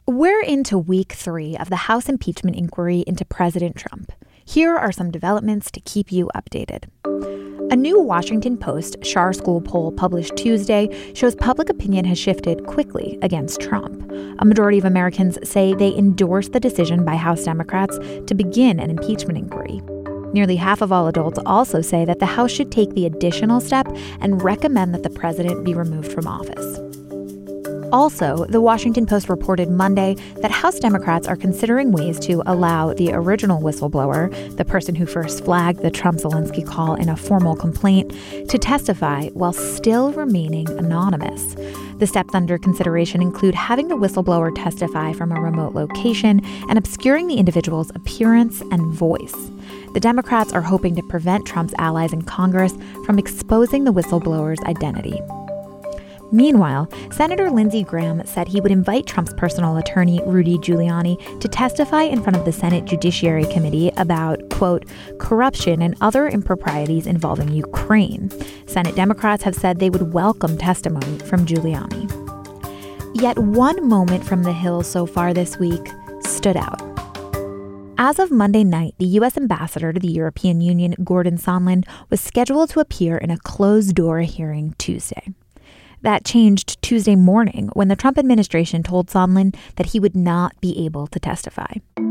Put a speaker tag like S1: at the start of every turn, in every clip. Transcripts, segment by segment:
S1: We're into week 3 of the House impeachment inquiry into President Trump. Here are some developments to keep you updated. A new Washington Post Schar School poll published Tuesday shows public opinion has shifted quickly against Trump. A majority of Americans say they endorse the decision by House Democrats to begin an impeachment inquiry. Nearly half of all adults also say that the House should take the additional step and recommend that the president be removed from office. Also, the Washington Post reported Monday that House Democrats are considering ways to allow the original whistleblower, the person who first flagged the Trump-Zelensky call in a formal complaint, to testify while still remaining anonymous. The steps under consideration include having the whistleblower testify from a remote location and obscuring the individual's appearance and voice. The Democrats are hoping to prevent Trump's allies in Congress from exposing the whistleblower's identity. Meanwhile, Senator Lindsey Graham said he would invite Trump's personal attorney, Rudy Giuliani, to testify in front of the Senate Judiciary Committee about, quote, corruption and other improprieties involving Ukraine. Senate Democrats have said they would welcome testimony from Giuliani. Yet one moment from the Hill so far this week stood out. As of Monday night, the U.S. ambassador to the European Union, Gordon Sondland, was scheduled to appear in a closed-door hearing Tuesday. That changed Tuesday morning when the Trump administration told Sondland that he would not be able to testify.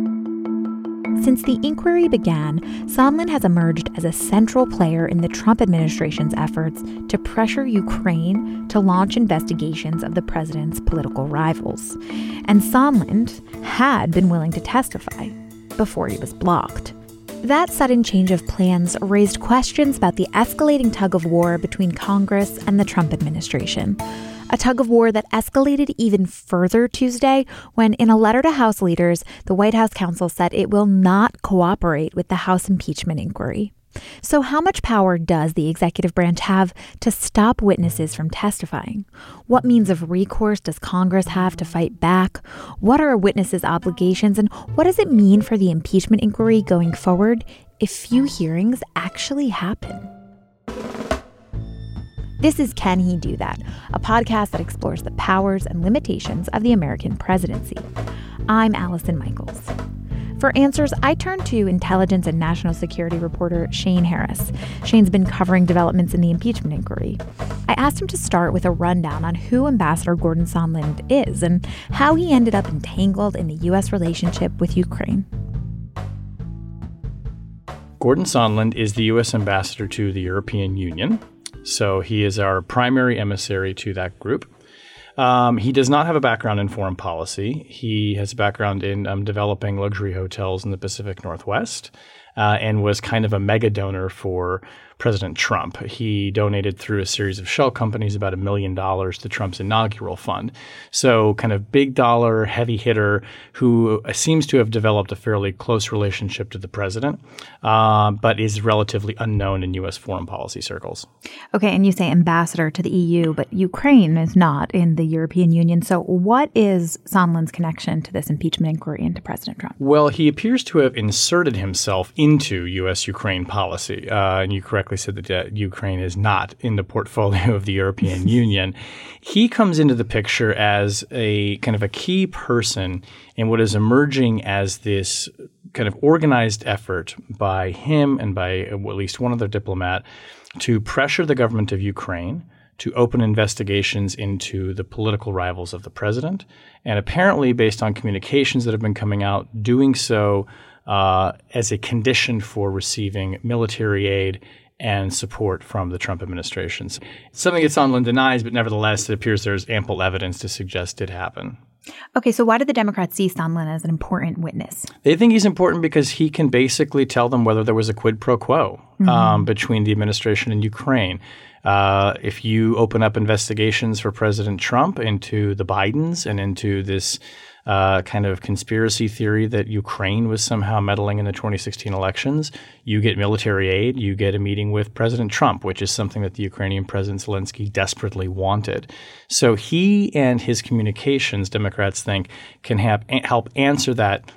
S1: Since the inquiry began, Sondland has emerged as a central player in the Trump administration's efforts to pressure Ukraine to launch investigations of the president's political rivals. And Sondland had been willing to testify before he was blocked. That sudden change of plans raised questions about the escalating tug-of-war between Congress and the Trump administration. A tug-of-war that escalated even further Tuesday when, in a letter to House leaders, the White House counsel said it will not cooperate with the House impeachment inquiry. So how much power does the executive branch have to stop witnesses from testifying? What means of recourse does Congress have to fight back? What are a witness's obligations? And what does it mean for the impeachment inquiry going forward if few hearings actually happen? This is Can He Do That, a podcast that explores the powers and limitations of the American presidency. I'm Allison Michaels. For answers, I turned to intelligence and national security reporter Shane Harris. Shane's been covering developments in the impeachment inquiry. I asked him to start with a rundown on who Ambassador Gordon Sondland is and how he ended up entangled in the U.S. relationship with Ukraine.
S2: Gordon Sondland is the U.S. ambassador to the European Union, so he is our primary emissary to that group. He does not have a background in foreign policy. He has a background in developing luxury hotels in the Pacific Northwest and was kind of a mega donor for President Trump. He donated through a series of shell companies about $1 million to Trump's inaugural fund. So kind of big dollar, heavy hitter who seems to have developed a fairly close relationship to the president, but is relatively unknown in U.S. foreign policy circles.
S1: Okay, and you say ambassador to the EU, but Ukraine is not in the European Union. So what is Sondland's connection to this impeachment inquiry into President Trump?
S2: Well, he appears to have inserted himself into U.S.-Ukraine policy. And you correctly said that Ukraine is not in the portfolio of the European Union. He comes into the picture as a kind of a key person in what is emerging as this kind of organized effort by him and by at least one other diplomat to pressure the government of Ukraine to open investigations into the political rivals of the president, and apparently, based on communications that have been coming out, doing so as a condition for receiving military aid and support from the Trump administration. It's something that Sondland denies, but nevertheless, it appears there's ample evidence to suggest it happened.
S1: Okay, so why do the Democrats see Sondland as an important witness?
S2: They think he's important because he can basically tell them whether there was a quid pro quo between the administration and Ukraine. If you open up investigations for President Trump into the Bidens and into this kind of conspiracy theory that Ukraine was somehow meddling in the 2016 elections, you get military aid, you get a meeting with President Trump, which is something that the Ukrainian President Zelensky desperately wanted. So he and his communications, Democrats think, can help answer that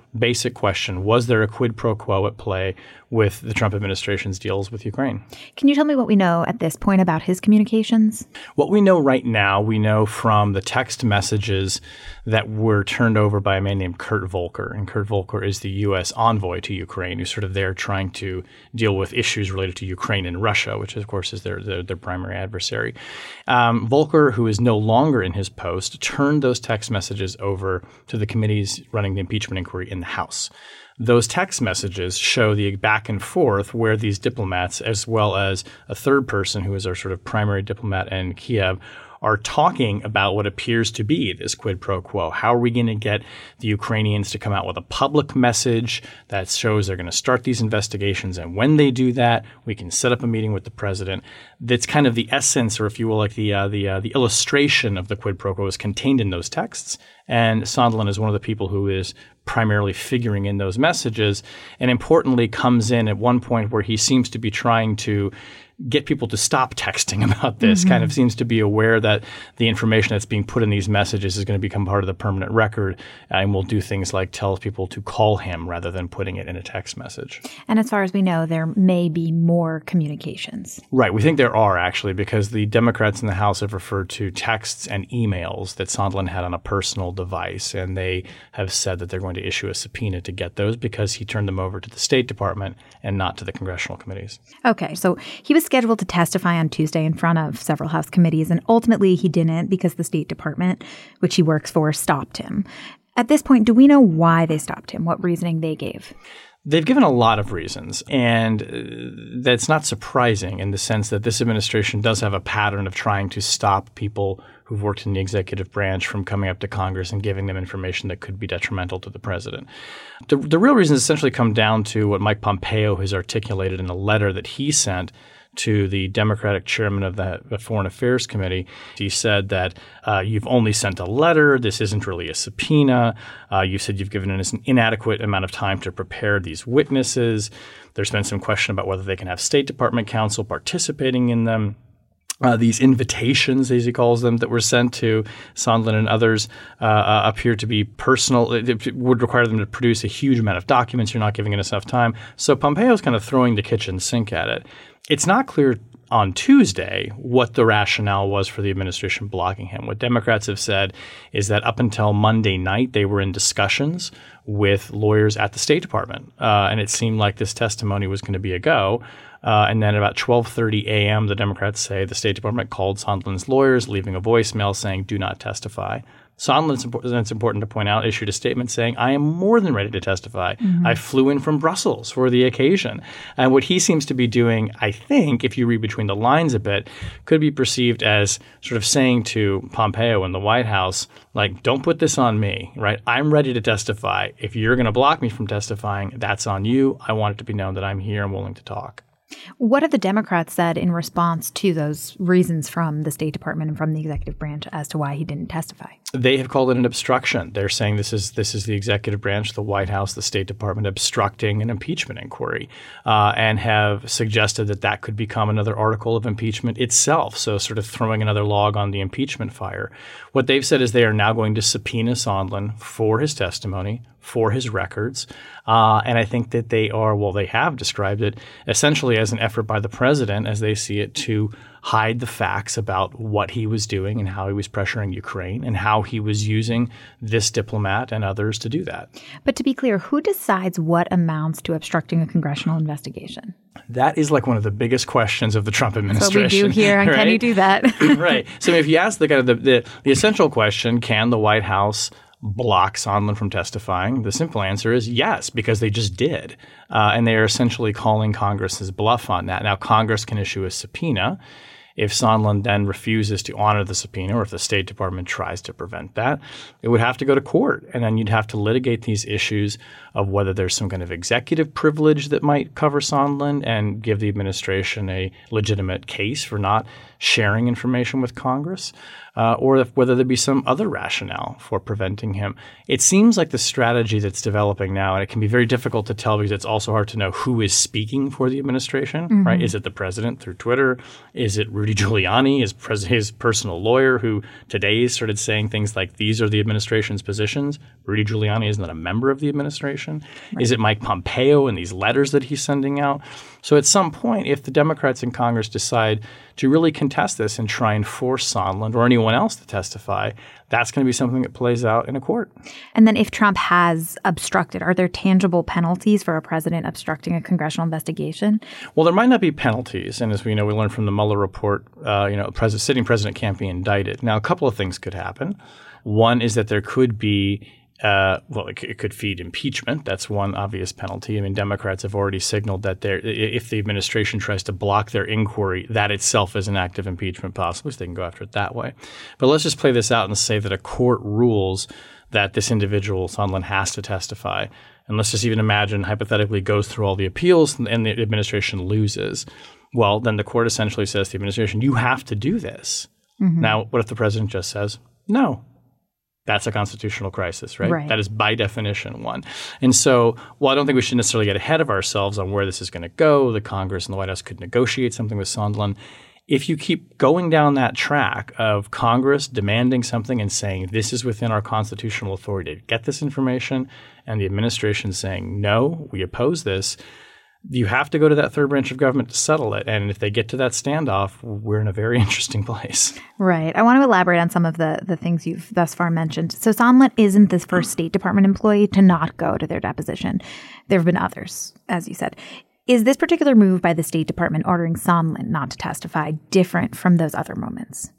S2: basic question: was there a quid pro quo at play with the Trump administration's deals with Ukraine?
S1: Can you tell me what we know at this point about his communications?
S2: What we know right now, we know from the text messages that were turned over by a man named Kurt Volker. And Kurt Volker is the U.S. envoy to Ukraine, who's sort of there trying to deal with issues related to Ukraine and Russia, which, of course, is their primary adversary. Volker, who is no longer in his post, turned those text messages over to the committees running the impeachment inquiry in the House. Those text messages show the back and forth where these diplomats, as well as a third person who is our sort of primary diplomat in Kiev, are talking about what appears to be this quid pro quo. How are we going to get the Ukrainians to come out with a public message that shows they're going to start these investigations? And when they do that, we can set up a meeting with the president. That's kind of the essence, or if you will, like the illustration of the quid pro quo is contained in those texts. And Sondland is one of the people who is primarily figuring in those messages, and importantly comes in at one point where he seems to be trying to get people to stop texting about this, kind of seems to be aware that the information that's being put in these messages is going to become part of the permanent record, and will do things like tell people to call him rather than putting it in a text message.
S1: And as far as we know, there may be more communications.
S2: Right. We think there are, actually, because the Democrats in the House have referred to texts and emails that Sondland had on a personal device, and they have said that they're going to issue a subpoena to get those because he turned them over to the State Department and not to the congressional committees.
S1: Okay, so he was scheduled to testify on Tuesday in front of several House committees, and ultimately he didn't because the State Department, which he works for, stopped him. At this point, do we know why they stopped him? What reasoning they gave?
S2: They've given a lot of reasons, and that's not surprising in the sense that this administration does have a pattern of trying to stop people who've worked in the executive branch from coming up to Congress and giving them information that could be detrimental to the president. The real reasons essentially come down to what Mike Pompeo has articulated in a letter that he sent to the Democratic chairman of the Foreign Affairs Committee. He said that you've only sent a letter. This isn't really a subpoena. You said you've given us an inadequate amount of time to prepare these witnesses. There's been some question about whether they can have State Department counsel participating in them. These invitations, as he calls them, that were sent to Sondland and others appear to be personal. It would require them to produce a huge amount of documents. You're not giving us enough time. So Pompeo's kind of throwing the kitchen sink at it. It's not clear on Tuesday what the rationale was for the administration blocking him. What Democrats have said is that up until Monday night, they were in discussions with lawyers at the State Department. And it seemed like this testimony was going to be a go. And then about 12:30 a.m., the Democrats say the State Department called Sondland's lawyers, leaving a voicemail saying, do not testify. Sondland, it's important to point out, issued a statement saying, I am more than ready to testify. I flew in from Brussels for the occasion. And what he seems to be doing, I think, if you read between the lines a bit, could be perceived as sort of saying to Pompeo in the White House, like, don't put this on me, right? I'm ready to testify. If you're going to block me from testifying, that's on you. I want it to be known that I'm here and willing to talk.
S1: What have the Democrats said in response to those reasons from the State Department and from the executive branch as to why he didn't testify?
S2: They have called it an obstruction. They're saying this is the executive branch, the White House, the State Department obstructing an impeachment inquiry, and have suggested that that could become another article of impeachment itself. So sort of throwing another log on the impeachment fire. What they've said is they are now going to subpoena Sondland for his testimony, for his records. And I think that they have described it essentially as an effort by the president, as they see it, to hide the facts about what he was doing and how he was pressuring Ukraine and how he was using this diplomat and others to do that.
S1: But to be clear, who decides what amounts to obstructing a congressional investigation?
S2: That is like one of the biggest questions of the Trump administration.
S1: That's what we do here, and right? Can you do that?
S2: Right. So if you ask the essential question, can the White House block Sondland from testifying? The simple answer is yes, because they just did. And they are essentially calling Congress's bluff on that. Now, Congress can issue a subpoena. If Sondland then refuses to honor the subpoena, or if the State Department tries to prevent that, it would have to go to court. And then you'd have to litigate these issues of whether there's some kind of executive privilege that might cover Sondland and give the administration a legitimate case for not sharing information with Congress. or whether there be some other rationale for preventing him. It seems like the strategy that's developing now, and it can be very difficult to tell because it's also hard to know who is speaking for the administration, right? Is it the president through Twitter? Is it Rudy Giuliani, his personal lawyer, who today started saying things like, these are the administration's positions? Rudy Giuliani is not a member of the administration. Right. Is it Mike Pompeo and these letters that he's sending out? So at some point, if the Democrats in Congress decide to really contest this and try and force Sondland or anyone else to testify, that's going to be something that plays out in a court.
S1: And then if Trump has obstructed, are there tangible penalties for a president obstructing a congressional investigation?
S2: Well, there might not be penalties. And as we know, we learned from the Mueller report, sitting president can't be indicted. Now, a couple of things could happen. One is that there could be it could feed impeachment. That's one obvious penalty. I mean, Democrats have already signaled that if the administration tries to block their inquiry, that itself is an act of impeachment possibly, so they can go after it that way. But let's just play this out and say that a court rules that this individual, Sondland, has to testify. And let's just even imagine, hypothetically, goes through all the appeals and the administration loses. Well, then the court essentially says to the administration, you have to do this. Mm-hmm. Now, what if the president just says, no? That's a constitutional crisis, right? That is by definition one. And so while I don't think we should necessarily get ahead of ourselves on where this is going to go, the Congress and the White House could negotiate something with Sondland. If you keep going down that track of Congress demanding something and saying this is within our constitutional authority to get this information, and the administration saying, no, we oppose this, you have to go to that third branch of government to settle it. And if they get to that standoff, we're in a very interesting place.
S1: Right. I want to elaborate on some of the things you've thus far mentioned. So Sondland isn't the first State Department employee to not go to their deposition. There have been others, as you said. Is this particular move by the State Department ordering Sondland not to testify different from those other moments?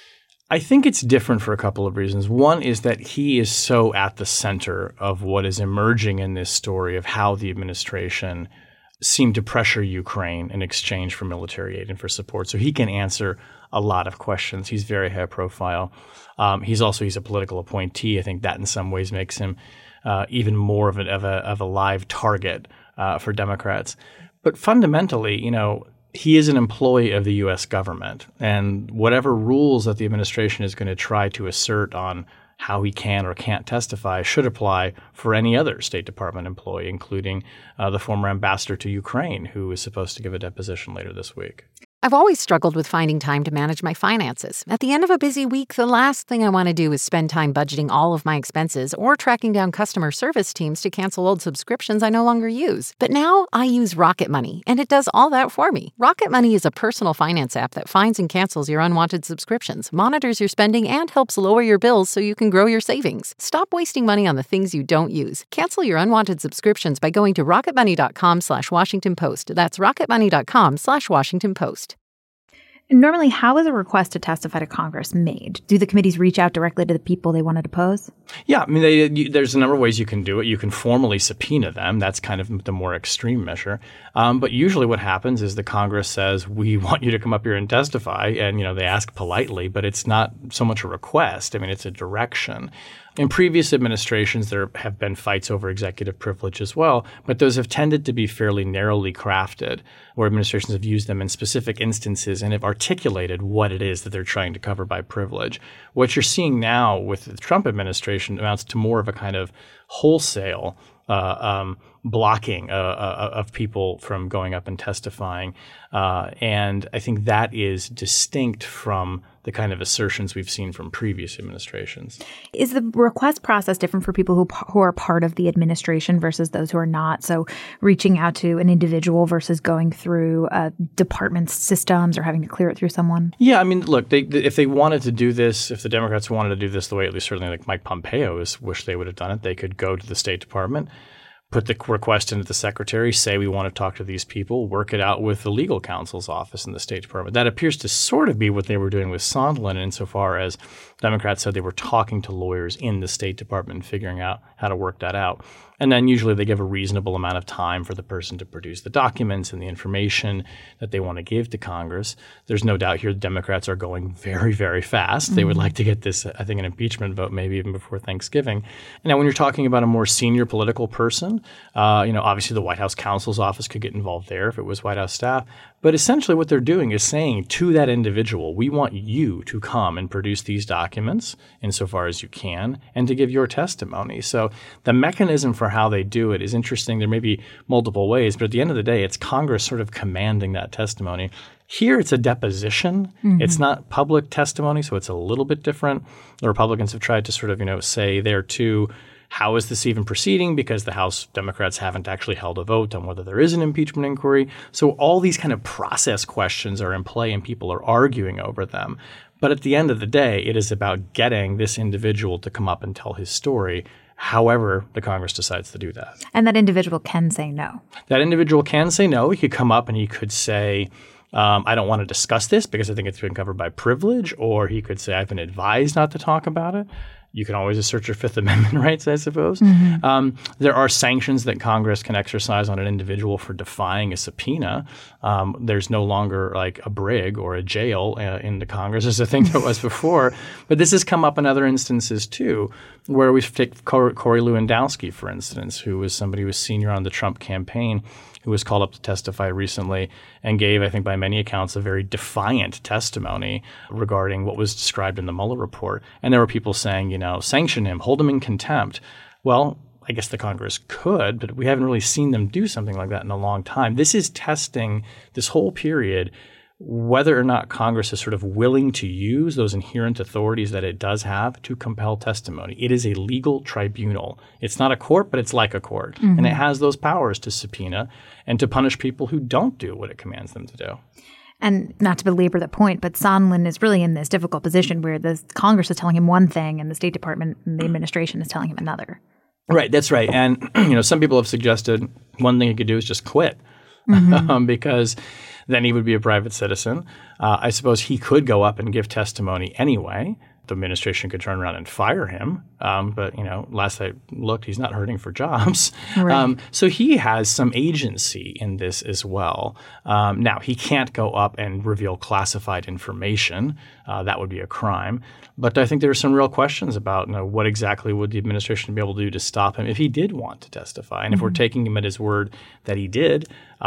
S2: I think it's different for a couple of reasons. One is that he is so at the center of what is emerging in this story of how the administration seemed to pressure Ukraine in exchange for military aid and for support. So he can answer a lot of questions. He's very high profile. He's a political appointee. I think that in some ways makes him even more of a live target for Democrats. But fundamentally, he is an employee of the U.S. government, and whatever rules that the administration is going to try to assert on how he can or can't testify should apply for any other State Department employee, including the former ambassador to Ukraine, who is supposed to give a deposition later this week.
S3: I've always struggled with finding time to manage my finances. At the end of a busy week, the last thing I want to do is spend time budgeting all of my expenses or tracking down customer service teams to cancel old subscriptions I no longer use. But now I use Rocket Money, and it does all that for me. Rocket Money is a personal finance app that finds and cancels your unwanted subscriptions, monitors your spending, and helps lower your bills so you can grow your savings. Stop wasting money on the things you don't use. Cancel your unwanted subscriptions by going to rocketmoney.com/Washington Post. That's rocketmoney.com/Washington Post.
S1: Normally, how is a request to testify to Congress made? Do the committees reach out directly to the people they want to depose?
S2: Yeah, I mean, there's a number of ways you can do it. You can formally subpoena them. That's kind of the more extreme measure. But usually what happens is the Congress says, we want you to come up here and testify. And, they ask politely, but it's not so much a request. I mean, it's a direction. In previous administrations, there have been fights over executive privilege as well, but those have tended to be fairly narrowly crafted, where administrations have used them in specific instances and have articulated what it is that they're trying to cover by privilege. What you're seeing now with the Trump administration amounts to more of a kind of wholesale blocking of people from going up and testifying. And I think that is distinct from the kind of assertions we've seen from previous administrations.
S1: Is the request process different for people who are part of the administration versus those who are not? So reaching out to an individual versus going through a department's systems or having to clear it through someone?
S2: Yeah, I mean, look, if they wanted to do this, if the Democrats wanted to do this the way at least certainly like Mike Pompeo wished they would have done it, they could go to the State Department, put the request into the secretary, say we want to talk to these people, work it out with the legal counsel's office in the State Department. That appears to sort of be what they were doing with Sondland insofar as Democrats said they were talking to lawyers in the State Department and figuring out how to work that out. And then usually they give a reasonable amount of time for the person to produce the documents and the information that they want to give to Congress. There's no doubt here the Democrats are going very, very fast. Mm-hmm. They would like to get this, I think, an impeachment vote maybe even before Thanksgiving. And now when you're talking about a more senior political person, Obviously the White House counsel's office could get involved there if it was White House staff. But essentially what they're doing is saying to that individual, we want you to come and produce these documents insofar as you can and to give your testimony. So the mechanism for how they do it is interesting. There may be multiple ways, but at the end of the day, it's Congress sort of commanding that testimony. Here, it's a deposition. Mm-hmm. It's not public testimony, so it's a little bit different. The Republicans have tried to sort of, say there too, how is this even proceeding? Because the House Democrats haven't actually held a vote on whether there is an impeachment inquiry. So all these kind of process questions are in play and people are arguing over them. But at the end of the day, it is about getting this individual to come up and tell his story, however the Congress decides to do that.
S1: And that individual can say no.
S2: That individual can say no. He could come up and he could say, I don't want to discuss this because I think it's been covered by privilege, or he could say, I've been advised not to talk about it. You can always assert your Fifth Amendment rights, I suppose. Mm-hmm. There are sanctions that Congress can exercise on an individual for defying a subpoena. There's no longer like a brig or a jail in the Congress as I think there was before. But this has come up in other instances too, where we take Corey Lewandowski, for instance, who was somebody who was senior on the Trump campaign, who was called up to testify recently and gave, I think by many accounts, a very defiant testimony regarding what was described in the Mueller report. And there were people saying, sanction him, hold him in contempt. Well, I guess the Congress could, but we haven't really seen them do something like that in a long time. This is testing this whole period whether or not Congress is sort of willing to use those inherent authorities that it does have to compel testimony. It is a legal tribunal. It's not a court, but it's like a court. Mm-hmm. And it has those powers to subpoena and to punish people who don't do what it commands them to do.
S1: And not to belabor the point, but Sondland is really in this difficult position where the Congress is telling him one thing and the State Department and the administration is telling him another.
S2: Right, that's right. And some people have suggested one thing he could do is just quit. Mm-hmm. Because then he would be a private citizen. I suppose he could go up and give testimony anyway. The administration could turn around and fire him. But, last I looked, he's not hurting for jobs. Right. So he has some agency in this as well. Now, he can't go up and reveal classified information. That would be a crime. But I think there are some real questions about what exactly would the administration be able to do to stop him if he did want to testify. And if we're taking him at his word that he did,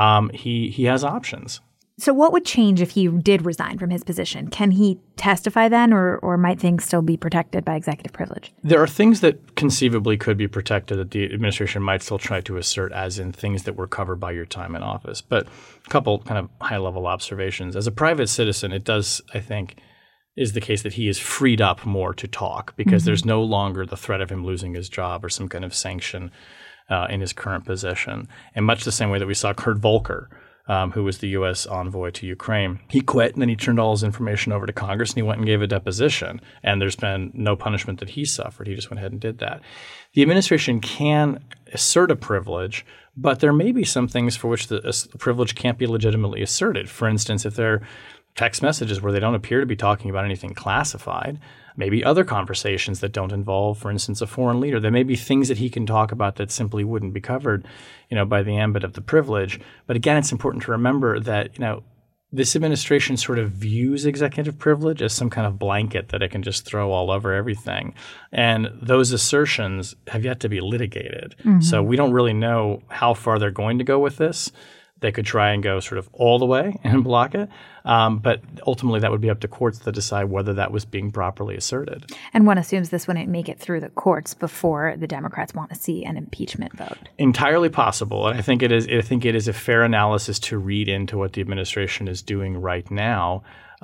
S2: he has options.
S1: So what would change if he did resign from his position? Can he testify then, or might things still be protected by executive privilege?
S2: There are things that conceivably could be protected that the administration might still try to assert as in things that were covered by your time in office. But a couple kind of high-level observations. As a private citizen, it does, I think, is the case that he is freed up more to talk because there's no longer the threat of him losing his job or some kind of sanction in his current position. In much the same way that we saw Kurt Volker, who was the U.S. envoy to Ukraine. He quit, and then he turned all his information over to Congress, and he went and gave a deposition. And there's been no punishment that he suffered. He just went ahead and did that. The administration can assert a privilege, but there may be some things for which the privilege can't be legitimately asserted. For instance, if there are text messages where they don't appear to be talking about anything classified, maybe other conversations that don't involve, for instance, a foreign leader. There may be things that he can talk about that simply wouldn't be covered, by the ambit of the privilege. But again, it's important to remember that, this administration sort of views executive privilege as some kind of blanket that it can just throw all over everything. And those assertions have yet to be litigated. Mm-hmm. So we don't really know how far they're going to go with this. They could try and go sort of all the way and block it. But ultimately, that would be up to courts to decide whether that was being properly asserted.
S1: And one assumes this wouldn't make it through the courts before the Democrats want to see an impeachment vote.
S2: Entirely possible. And I think it is a fair analysis to read into what the administration is doing right now.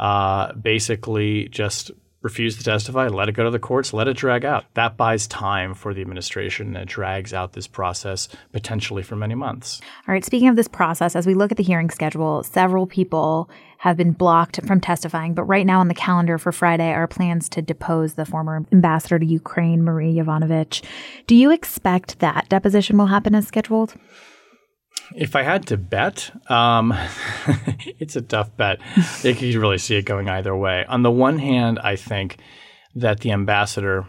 S2: Basically, just refuse to testify, let it go to the courts, let it drag out. That buys time for the administration and it drags out this process potentially for many months.
S1: All right. Speaking of this process, as we look at the hearing schedule, several people have been blocked from testifying. But right now on the calendar for Friday are plans to depose the former ambassador to Ukraine, Marie Yovanovitch. Do you expect that deposition will happen as scheduled?
S2: If I had to bet, it's a tough bet. You can really see it going either way. On the one hand, I think that the ambassador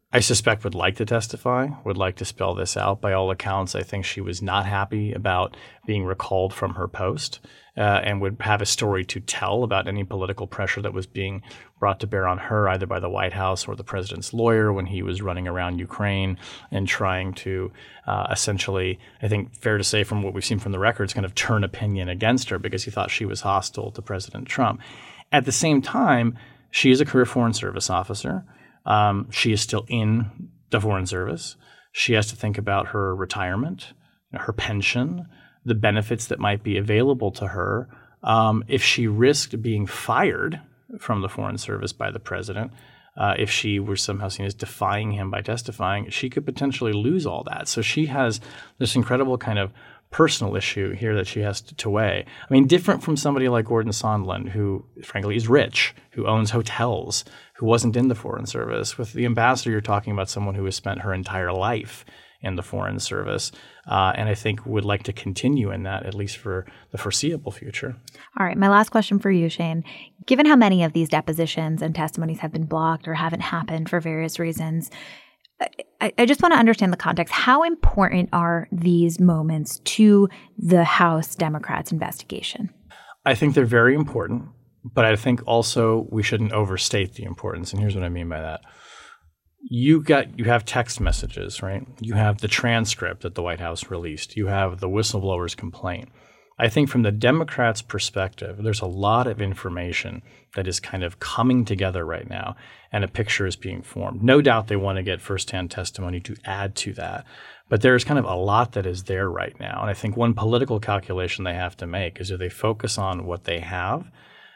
S2: I suspect would like to testify, would like to spell this out. By all accounts, I think she was not happy about being recalled from her post and would have a story to tell about any political pressure that was being brought to bear on her, either by the White House or the president's lawyer when he was running around Ukraine and trying to essentially, I think fair to say from what we've seen from the records, kind of turn opinion against her because he thought she was hostile to President Trump. At the same time, she is a career Foreign Service officer. She is still in the Foreign Service. She has to think about her retirement, her pension, the benefits that might be available to her if she risked being fired from the Foreign Service by the president. If she were somehow seen as defying him by testifying, she could potentially lose all that. So she has this incredible kind of personal issue here that she has to weigh. I mean, different from somebody like Gordon Sondland, who frankly is rich, who owns hotels, who wasn't in the Foreign Service. With the ambassador, you're talking about someone who has spent her entire life in the Foreign Service, and I think would like to continue in that, at least for the foreseeable future.
S1: All right, my last question for you, Shane. Given how many of these depositions and testimonies have been blocked or haven't happened for various reasons, I just want to understand the context. How important are these moments to the House Democrats' investigation?
S2: I think they're very important, but I think also we shouldn't overstate the importance. And here's what I mean by that. You have text messages, right? You have the transcript that the White House released. You have the whistleblower's complaint. I think from the Democrats' perspective, there's a lot of information that is kind of coming together right now, and a picture is being formed. No doubt they want to get firsthand testimony to add to that, but there's kind of a lot that is there right now. And I think one political calculation they have to make is, do they focus on what they have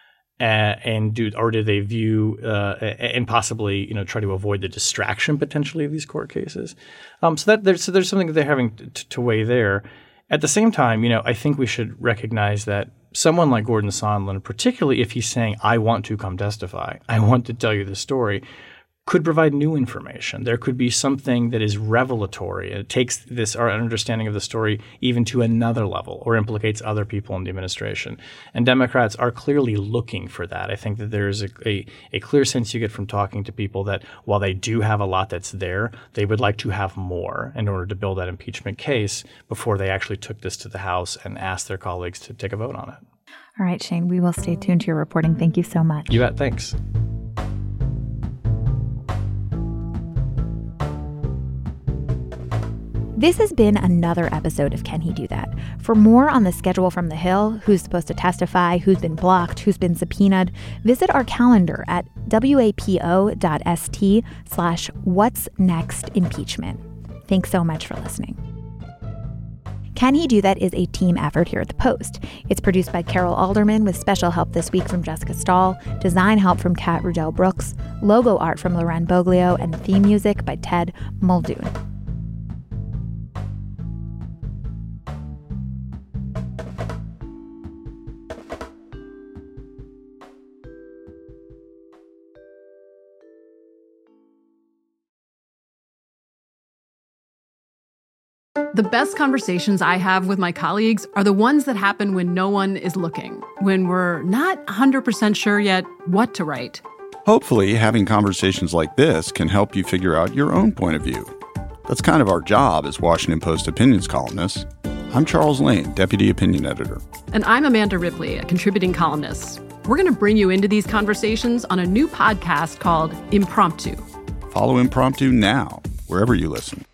S2: or do they view and possibly try to avoid the distraction potentially of these court cases? So there's something that they're having to weigh there. At the same time, I think we should recognize that someone like Gordon Sondland, particularly if he's saying, I want to come testify, I want to tell you the story, could provide new information. There could be something that is revelatory. It takes our understanding of the story even to another level or implicates other people in the administration. And Democrats are clearly looking for that. I think that there is a clear sense you get from talking to people that while they do have a lot that's there, they would like to have more in order to build that impeachment case before they actually took this to the House and asked their colleagues to take a vote on it.
S1: All right, Shane, we will stay tuned to your reporting. Thank you so much.
S2: You bet. Thanks.
S1: This has been another episode of Can He Do That? For more on the schedule from the Hill, who's supposed to testify, who's been blocked, who's been subpoenaed, visit our calendar at wapo.st/what's-next-impeachment. Thanks so much for listening. Can He Do That is a team effort here at The Post. It's produced by Carol Alderman with special help this week from Jessica Stahl, design help from Kat Rudell Brooks, logo art from Loren Boglio, and theme music by Ted Muldoon.
S4: The best conversations I have with my colleagues are the ones that happen when no one is looking, when we're not 100% sure yet what to write.
S5: Hopefully, having conversations like this can help you figure out your own point of view. That's kind of our job as Washington Post opinions columnists. I'm Charles Lane, Deputy Opinion Editor.
S4: And I'm Amanda Ripley, a contributing columnist. We're going to bring you into these conversations on a new podcast called Impromptu.
S5: Follow Impromptu now, wherever you listen.